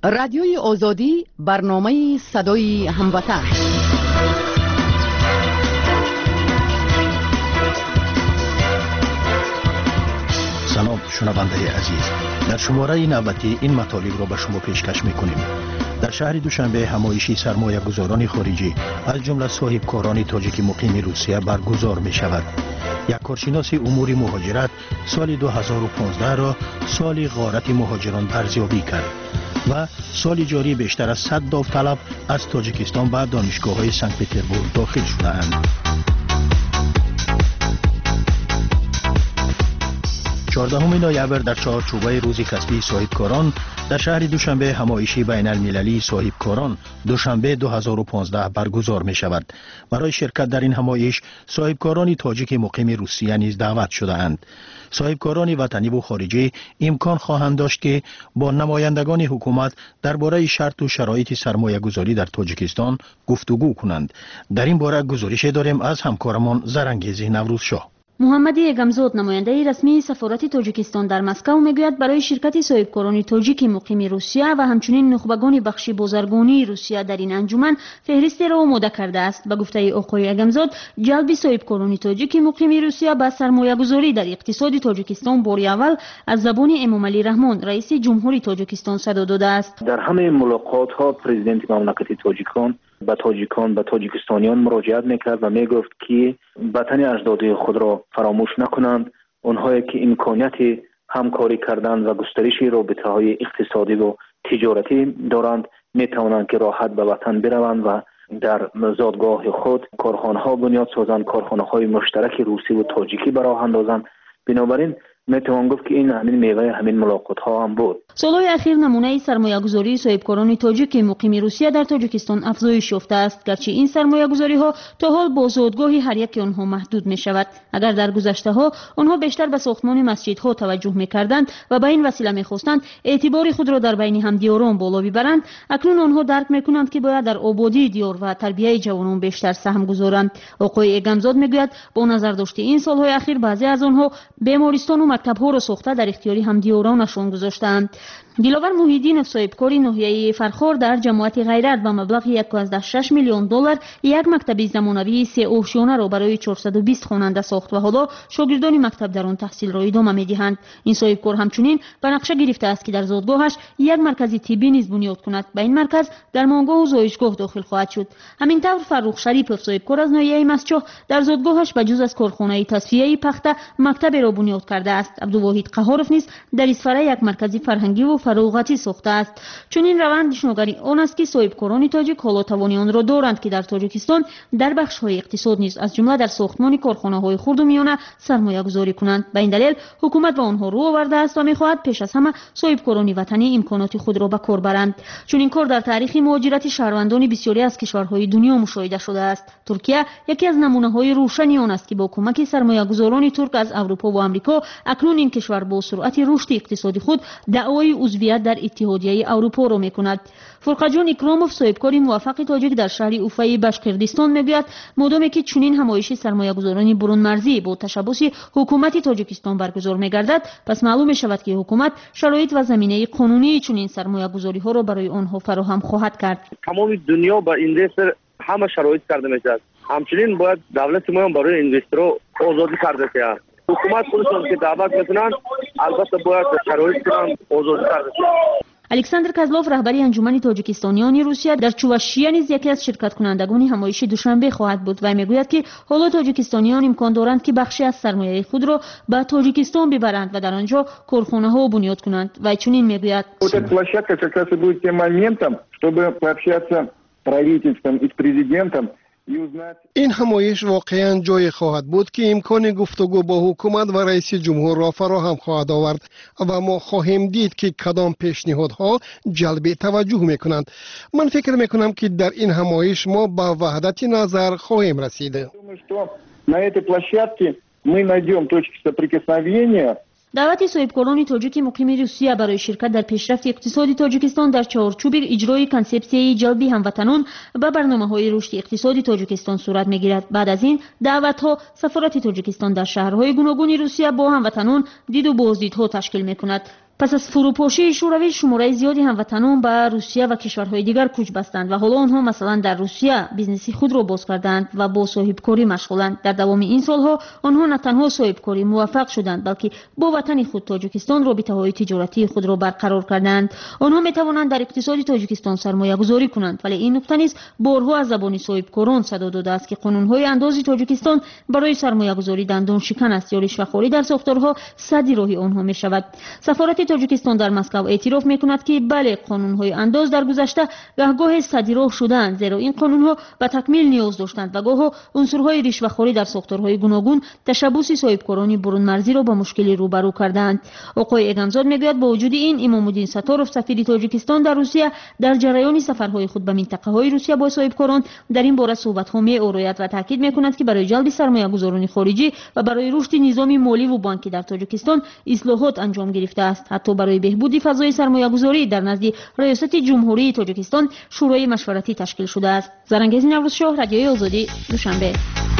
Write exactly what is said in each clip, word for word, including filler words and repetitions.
رادیوی آزادی، برنامه صدای هموطن. سلام شنونده عزیز، در شماره نوبتی این مطالب را به شما پیشکش میکنیم. در شهر دوشنبه همایشی سرمایه گذاران خارجی از جمله صاحبکاران تاجیک مقیم روسیه برگزار می شود. یک کارشناس امور مهاجرت سال دو هزار و پانزده را سال غارت مهاجران ارزیابی کرد و سال جاری بیشتر از صد داوطلب از تاجیکستان به دانشگاه‌های سنت پترزبورگ داخل شده‌اند. چهاردهم نوامبر در چهارچوبه روز کسبی صاحبکاران در شهر دوشنبه همایشی بین المللی صاحبکاران دوشنبه دو هزار و پانزده برگزار می شود. برای شرکت در این همایش صاحبکاران تاجیک مقیم روسیه نیز دعوت شده اند. صاحبکاران وطنی و خارجی امکان خواهند داشت که با نمایندگان حکومت درباره شرط و شرایط سرمایه گذاری در تاجیکستان گفتگو کنند. در این باره گزارش داریم از همکارمان زرنگیز نوروز شاه. محمد یگمزاد نماینده رسمی سفارت تاجیکستان در مسکو میگوید برای شرکت صاحبکاران تاجیک مقیم روسیه و همچنین نخبگان بخش بازرگانی روسیه در این انجمن فهرستی را آماده کرده است. به گفته آقای یگمزاد، جلب صاحبکاران تاجیک مقیم روسیه به سرمایه گذاری در اقتصاد تاجیکستان باری اول از زبان امامعلی رحمان رئیس جمهوری تاجیکستان صدا داده است. در همه ملاقات ها پرزیدنت مملکت تاجیکستان به تاجیکان به تاجیکستانیان مراجعت میکرد و میگفت که وطن اجدادی خود را فراموش نکنند. اونهایی که امکانیت همکاری کردن و گسترش رابطه های اقتصادی و تجارتی دارند میتوانند که راحت به وطن بروند و در زادگاه خود کارخانه ها بنیاد سازند، کارخانه های مشترک روسی و تاجیکی به راه اندازند. بنابراین میتوان گفت که این همین میوه همین ملاقات ها هم بود. سالهای اخیر نمونه سرمایه گذاری صاحبکاران تاجیک مقیم روسیه در تاجیکستان افزایش یافته است، گرچه این سرمایه گذاری ها تا حال با زادگاه هر یک آنها محدود می شود. اگر در گذشته ها آنها بیشتر به ساختمان مسجدها توجه می کردند و به این وسیله می خواستند اعتبار خود را در بین همدیاران بالا ببرند، اکنون آنها درک می کنند که باید در آبادی دیار و تربیت جوانان بیشتر سهم گذارند. آقای اگمزاد میگوید با نظر داشته این سالهای اخیر بعضی از آنها بیمارستان و مکتب‌ها را ساخته در اختیاری همدیارانشان گذاشتند. دلاور محیدینов صاحبکار ناحیه فرخار در جماعت غیرت با مبلغ یک و شش میلیون دلار یک مکتب زمانوی سه آشیانه را برای چهارصد و بیست خواننده ساخت و حالا شاگردان مکتب در آن تحصیل را ادامه می‌دهند. این صاحبکار همچنین به نقشه گرفته است که در زادگاهش یک مرکز طبی نیز بنیاد کند. به این مرکز درمانگاه و زایشگاه داخل خواهد شد. همینطور فرخ شریفov صاحبکار از ناحیه مسجد در زادگاهش به جز از کارخانه تصفیه پخته مکتب را بنیاد کرده است. عبدالواحد قهارov نیز در اسفره یک مرکز فرهنگی و فراغتی ساخته است. چون این روند نشانگری آن است که صاحبکاران تاجیک حالا توانی آن را دارند که در تاجیکستان در بخش‌های اقتصاد نیز از جمله در ساختمان کارخانه‌های خرد و میانه سرمایه گذاری کنند. به این دلیل حکومت به آنها رو آورده است و می‌خواهد پیش از همه صاحبکاران وطنی امکانات خود را به کار برند. چون این کار در تاریخ مهاجرت شهروندان بسیاری از کشورهای دنیا مشاهده شده است. ترکیه یکی از نمونه‌های روشنی آن است که با کمک سرمایه‌گذاران ترک از اروپا و آمریکا اکنون این کشور با سرعت رشد اقتصادی خود دعوای عضویت در اتحادیه اروپا را می‌کند. فرقجان اکراموف صاحبکار موفق تاجیک در شهر اوفای بشقردستان میگوید مادامی که چنین همایش سرمایه‌گذاران برون مرزی با تشبث حکومت تاجیکستان برگزار می‌گردد، پس معلوم می‌شود که حکومت شرایط و زمینه قانونی چنین سرمایه‌گذاری‌ها را برای آنها فراهم خواهد کرد. تمام دنیا با این دستر همه شرایط کرده می‌شود. همچنین باید دولت ما هم برای اینوسترها آزادی کرده شه. حکومت خودشون که دعوت میکنن البته باید شرایط کنن آزادی کرده شه. الکساندر کازلوف رهبری انجمن تاجیکستانیان روسیه در چواشیه نیز یکی از شرکت کنندگان همایش دوشنبه خواهد بود و میگوید که حالا تاجیکستانیان امکان دارند که بخشی از سرمایه خود را به تاجیکستان ببرند و در آنجا کارخانه‌ها بنیاد کنند. و چنین میگوید площадка как раз и будет тем моментом, чтобы пообщаться с правительством и с президентом. این همایش واقعا جای خواهد بود که امکان گفتگو با حکومت و رئیس جمهور را فراهم خواهد آورد و ما خواهیم دید که کدام پیشنهادها جلب توجه میکنند. من فکر میکنم که در این همایش ما به وحدت نظر خواهیم رسید. На этой площадке мы найдем точки соприкосновения. دعوت صاحبکاران تاجیک مقیم روسیه برای شرکت در پیشرفت اقتصادی تاجیکستان در چارچوب اجرای کنسپسیه جلب هموطنان و برنامه‌های رشد اقتصادی تاجیکستان صورت می‌گیرد. بعد از این دعوت‌ها سفارت تاجیکستان در شهرهای گوناگون روسیه با هموطنان دید و بازدیدها تشکیل می‌کند. پس از فروپاشی شوروی شماره زیادی هموطنان به روسیه و کشورهای دیگر کوچ بستند و حالا آنها مثلا در روسیه بیزنسی خود را باز کردند و با صاحبکاری مشغولند. در دوام این سالها آنها نه تنها صاحبکاری موفق شدند بلکه با وطن خود تاجیکستان رابطه‌های تجارتی خود را برقرار کردند. آنها می توانند در اقتصاد تاجیکستان سرمایه گذاری کنند، ولی این نکته نیز بارها از زبان صاحبکاران صدا داده است که قانون‌های انداز تاجیکستان برای سرمایه گذاری دندان شکن است یا رشوه‌خواری در ساختارها سد راهی آنها می شود. سفارت تاجیکستان در مسکو اعتراف می کند که بله، قانون‌های انداز در گذشته گاه سد راه شدند، زیرا این قانون‌ها به تکمیل نیاز داشتند و گاه عنصرهای رشوه‌خواری در ساختارهای گوناگون تشبث صاحبکاران برون مرزی را با مشکلی روبرو کردند. آقای اگمزاد میگوید با وجود این امام الدین ستارov سفیر تاجیکستان در روسیه در جریان سفرهای خود به منطقه‌های روسیه با صاحبکاران در این باره صحبت‌ها می‌آورد و تاکید می‌کند که برای جلب سرمایه‌گذاران خارجی و برای رشد نظام مالی و بانکی در تاجیکستان اصلاحات انجام گرفته است. حتی برای بهبود فضای سرمایه‌گذاری در نزد ریاست جمهوری تاجیکستان شورای مشورتی تشکیل شده است. زرنگیز نوروزشاه، رادیوی آزادی، دوشنبه.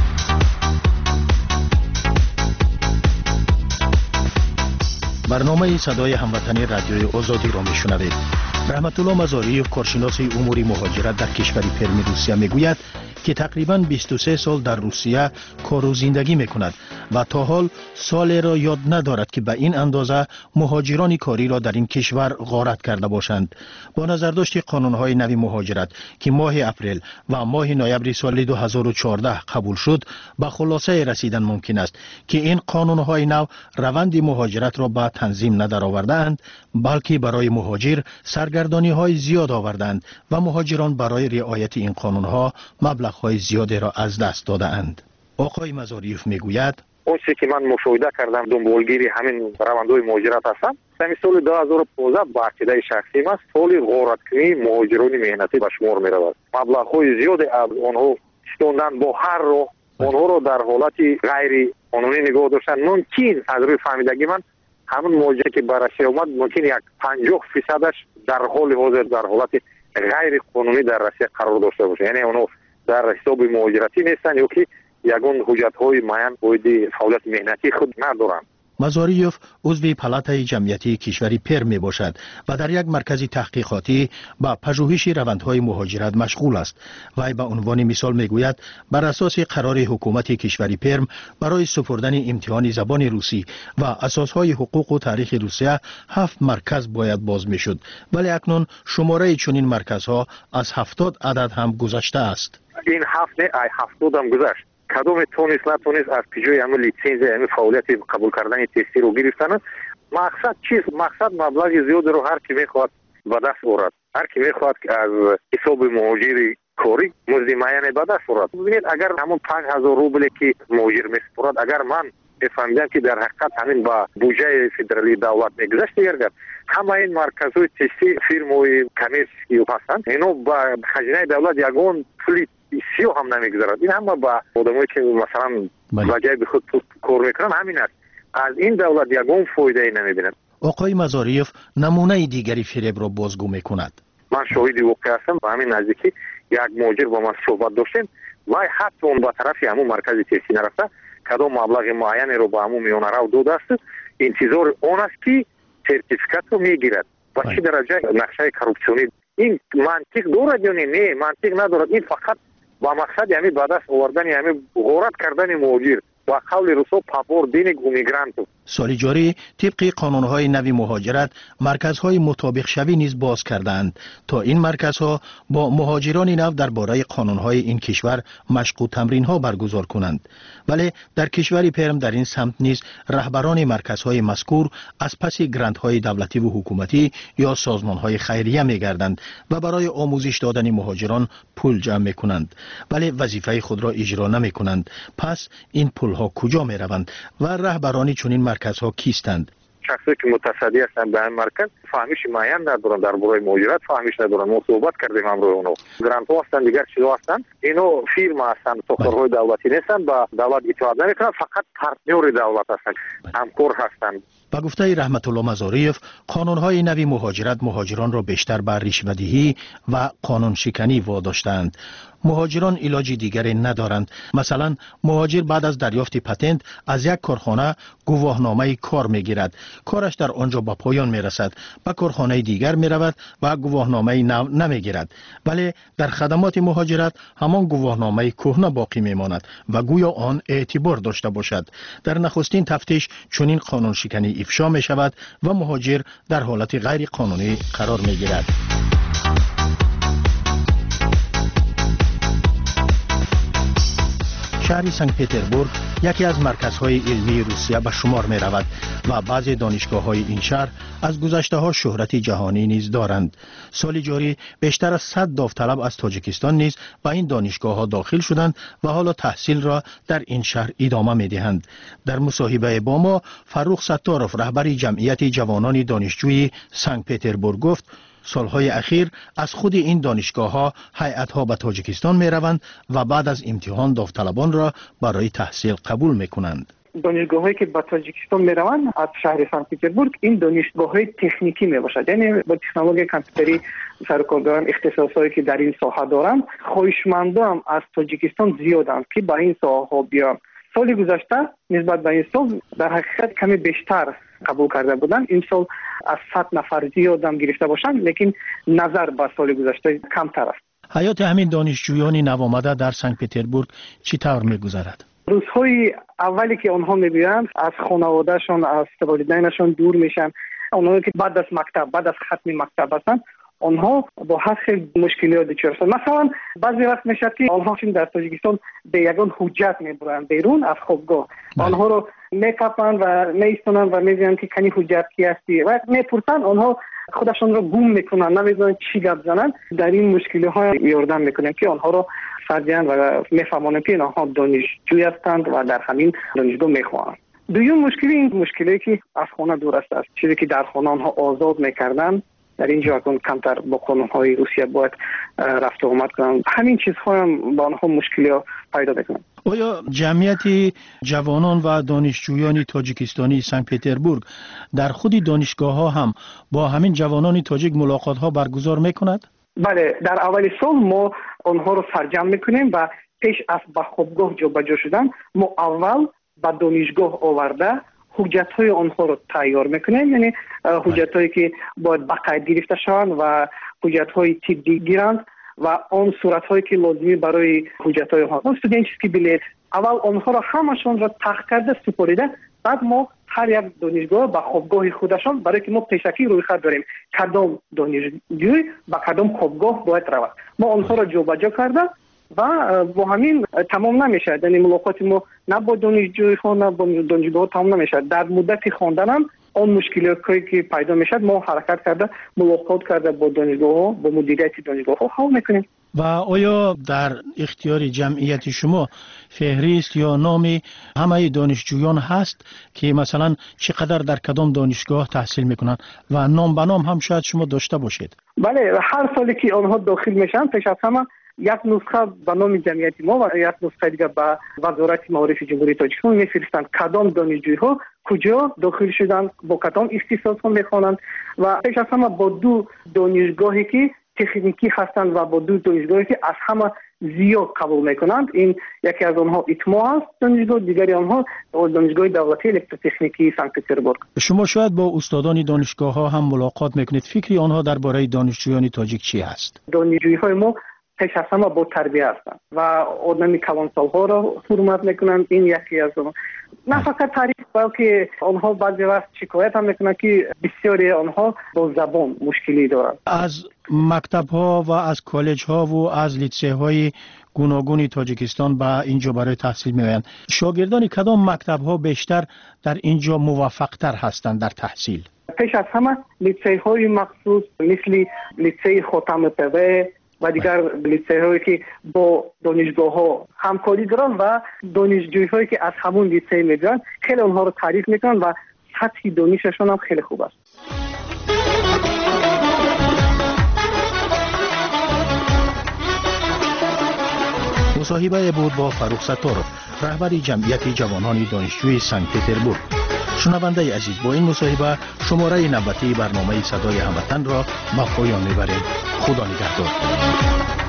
برنامه صدای هموطنی رادیوی آزادی را میشنوید. رحمت الله مزاریف، کارشناس امور مهاجرت در کشور پرم روسیه میگوید که تقریباً بیست و سه سال در روسیه کار و زندگی میکند و تا حال سالی را یاد ندارد که به این اندازه مهاجران کاری را در این کشور غارت کرده باشند. با نظرداشت قانون‌های نوی مهاجرت که ماه اپریل و ماه نوامبر سال دو هزار و چهارده قبول شد، به خلاصه رسیدن ممکن است که این قانون‌های نو روند مهاجرت را به تنظیم ندارآوردند، بلکه برای مهاجر سرگردانی‌های زیاد آوردند و مهاجران برای رعایت این قانون‌ها مبلغ‌های زیادی را از دست داده‌اند. آقای مزاریف میگوید اون چیزی که من مشاهده کردم دنبالگیری همین روندهای مهاجرت هستم. در سال دو هزار و پانزده با عقیده شخصی ما سال غارتکنی مهاجران مهنتی به شمار می‌رود. مبلغ‌های زیادی از آنها ستوندن با هر راه آنها را در حالت غیر قانونی نگاه داشتن. ممکن از روی فهمیدگی من همون مهاجری که برش اومد ممکن یک پنجاه درصدش در حال حاضر در حالت غیر قانونی در روسیه قرار داشته باشه، یعنی اونها در حساب مهاجرتی نیستن یا که یگان حجت‌های معین باید فعالیت مهنتی خود ندارند. مزاریف عضو پالاتای جمعیتی کشور پرم می باشد و در یک مرکز تحقیقاتی با پژوهش روندهای مهاجرت مشغول است. وی به عنوان مثال می گوید بر اساس قرار حکومت کشور پرم برای سپردن امتحان زبان روسی و اساسهای حقوق و تاریخ روسیه هفت مرکز باید باز می شد، ولی اکنون شماره چنین مرکزها از هفتاد عدد هم گذشته است. این هفت نه ای هفتاد هم گذشت. کدام تونست نتونست از پیجای همه لیسنس همه فعالیت قبول کردن تستی رو گرفتن. مقصد چیست؟ مقصد مبلغ زیاد رو هر کی میخواد به دست آورد. هر کی میخواد از حساب مهاجری کاری مزد معین به دست آورد. ببینید اگر همون پنج هزار روبل که مهاجر میسپرد اگر من بفهمیدم که در حقیقت همین با بودجه فدرالی دولت میگذشت دیگر همه این مرکزهای تستی فیرم‌های کمیسیو هستند اینو با خزینه دولت یگان پولی سیو هم نمیگذارد. این همه با آدمایی که مثلا وجه به خود کار میکنن همین است. از این دولت یگان فایده ای نمیبینند. آقای مزاریف نمونه دیگری فریب را بازگو میکند. من شاهد واقع هستم. با همین نزدیکی یک مهاجر با من صحبت داشتیم و حتی اون با طرفی همون مرکز تستی نرفته کدام مبلغ معینی رو با همون میونه رو داده است. انتظار اون است که سرتیفیکات رو میگیرد. و چه درجه نقشه کورپسیونی این منطق دارد یا نه؟ منطق ندارد. این فقط با مقصد یعنی به دست آوردن یعنی غارت کردن مهاجر و قول روسو پاپور دینگ میگرانتو. سال جاری طبق قانون‌های نوی مهاجرت مرکزهای مطابق شوی نیز باز کردند تا این مرکزها با مهاجران نو درباره قانون‌های این کشور مشق و تمرین‌ها برگزار کنند. ولی در کشور پرم در این سمت نیز رهبران مرکزهای مذکور از پس گرانت‌های دولتی و حکومتی یا سازمان‌های خیریه می‌گردند و برای آموزش دادن مهاجران پول جمع می‌کنند، ولی وظیفه خود را اجرا نمی‌کنند. پس این پول‌ها کجا می‌روند و رهبران چنین مرکزها کیستند؟ شخصی که متصدی هستند به این مرکز فهمیش معین ندارن درباره مهاجرت، فهمیش ندارن. ما صحبت کردیم امروز اونو گرانت ها هستند دیگر چیزا هستند. اینو فیرما هستند، ساختارهای دولتی نیستند، با دولت اطاعت نمیکنند، فقط پارتنر دولت هستند، همکار هستند. با گفته رحمت الله مزاریف قانون‌های نوی مهاجرت مهاجران را بیشتر بر رشوه‌دهی و قانون شکنی واداشتند. مهاجران علاج دیگری ندارند. مثلا مهاجر بعد از دریافت پتنت از یک کارخانه گواهنامه کار میگیرد. کارش در آنجا به پایان میرسد. به کارخانه دیگر میرود و گواهنامه نمیگیرد. ولی در خدمات مهاجرت همان گواهنامه کهنه باقی میماند و گویا آن اعتبار داشته باشد. در نخستین تفتیش چنین قانون شکنی افشا می شود و مهاجر در حالت غیر قانونی قرار می گیرد. شهر سنت پتربورگ یکی از مرکزهای علمی روسیه به شمار می رود و بعضی دانشگاه های این شهر از گذشته ها شهرت جهانی نیز دارند. سال جاری بیشتر از صد داوطلب از تاجیکستان نیز به این دانشگاه ها داخل شدند و حالا تحصیل را در این شهر ادامه می دهند. در مصاحبه با ما فروخ ستاروف رهبر جمعیت جوانان دانشجوی سنت پتربورگ گفت سالهای اخیر از خود این دانشگاه ها هیئت ها به تاجیکستان می روند و بعد از امتحان داوطلبان را برای تحصیل قبول می کنند. دانشگاه هایی که به تاجیکستان می روند از شهر سنت پتربورگ این دانشگاه های تکنیکی می باشد، یعنی با تکنولوژی کامپیوتری سرکارگران اختصاصایی که در این ساحه دارند. خواهشمندان از تاجیکستان زیادند که به این ساحه ها بیان. سال گذشته نسبت به این سال در حقیقت کمی بیشتر قبول کرده بودند. این سال از صد نفر زیاد هم گرفته باشند، لیکن نظر به سال گذشته کمتر است. حیات همین دانشجویان نوآمده در سنت پتربورگ چطور می‌گذرد؟ روزهای اولی که آنها می‌بینند از خانواده‌شان، از والدینشان دور میشن. آنها که بعد از مکتب، بعد از ختم مکتب هستند، آنها با هر خیلی مشکلات دچار هستند. مثلا بعضی وقت میشه که آنها چون در تاجیکستان به یگان حجت میبرند بیرون از خوابگاه، آنها رو میکپند و میستونند و میگویند که کنی حجت کی هستی و میپرسند. آنها خودشان رو گم میکنند، نمیدونند چی گپ زنند. در این مشکل‌ها یاردم میکنیم که آنها رو فرجن و میفهمانند که آنها دانشجوی هستند و در همین دانشگاه میخوانند. دوم مشکل این مشکلی که از خانه دور است، چیزی که در خانه آنها آزاد میکردند در اینجا اکن کمتر با قانون‌های روسیه باید رفت و آمد کنند. همین چیزها هم با آنها مشکلی پیدا میکنند. آیا جمعیت جوانان و دانشجویان تاجیکستانی سنت پتربورگ در خود دانشگاه ها هم با همین جوانان تاجیک ملاقات ها برگزار میکند؟ بله، در اول سال ما آنها رو سرجم میکنیم و پیش از به خوابگاه جابجا شدن ما اول به دانشگاه آورده حجت های آنها رو تیار میکنیم، یعنی حجت هایی که باید بقید گرفته شوند و حجت های طبی گیرند و آن صورت هایی که لازمی برای حجت های آنها استودنتسکی بلیت. اول آنها را همشون را تخت کرده سپریده، بعد ما هر یک دانشگاه به خوابگاه خودشان، برای که ما پیشکی روی خط داریم کدام دانشجوی به کدام خوابگاه باید رود، ما آنها را جابجا کرده و با همین تمام نمیشه. یعنی ملاقات ما نه با دانشجوی ها نه با دانشگاه تمام نمیشه. در مدت خواندن هم آن مشکلاتی که پیدا میشه ما حرکت کرده ملاقات کرده با دانشگاه ها، با مدیریت دانشگاه ها حل میکنیم. و آیا در اختیار جمعیت شما فهرست یا نام همه دانشجویان هست که مثلا چقدر در کدام دانشگاه تحصیل میکنن و نام به نام هم شاید شما داشته باشید؟ بله، هر سالی که آنها داخل میشن پیش از همه یک نسخه به نام جمعیت ما و یک نسخه دیگه به وزارت معارف جمهوری تاجیکستان میفرستند کدام دانشجوی ها کجا داخل شدن، با کدام اختصاص ها میخوانند و پیش از همه با دو دانشگاهی که تکنیکی هستند و با دو دانشگاهی که از همه زیاد قبول میکنند. این یکی از آنها ایتما است دانشگاه، دیگری آنها دانشگاه دولتی الکتروتکنیکی سنت پتربورگ. شما شاید با استادان دانشگاه ها هم ملاقات میکنید، فکری آنها درباره دانشجویان تاجیک چی است؟ دانشجوی های ما پیش از همه با تربیه هستند و آدمی کلانسال ها را حرمت میکنند. این یکی از آنها. نه فقط تعریف، بلکه آنها بعضی وقت شکایت هم میکنند که بسیاری آنها با زبان مشکلی دارند. از مکتب ها و از کالج ها و از لیسه های گوناگون تاجیکستان به اینجا برای تحصیل میآیند. شاگردان کدام مکتب ها بیشتر در اینجا موفق تر هستند در تحصیل؟ پیش از همه لیسه های مخصوص مثل لیسه خاتم پوه و دیگر لیسه هایی که با دانشگاه ها همکاری دارن و دانشجوی هایی که از همون لیسه میگن خیلی اونها رو تعریف میکنن و سطح دانششون هم خیلی خوب است. مصاحبه بود با فروخ ستاروف، رهبر جمعیت جوانان دانشجوی سنت پتربورگ. شنونده عزیز، با این مصاحبه شماره نوبتی برنامه صدای هموطن را به پایان میبریم. خدا نگهدار.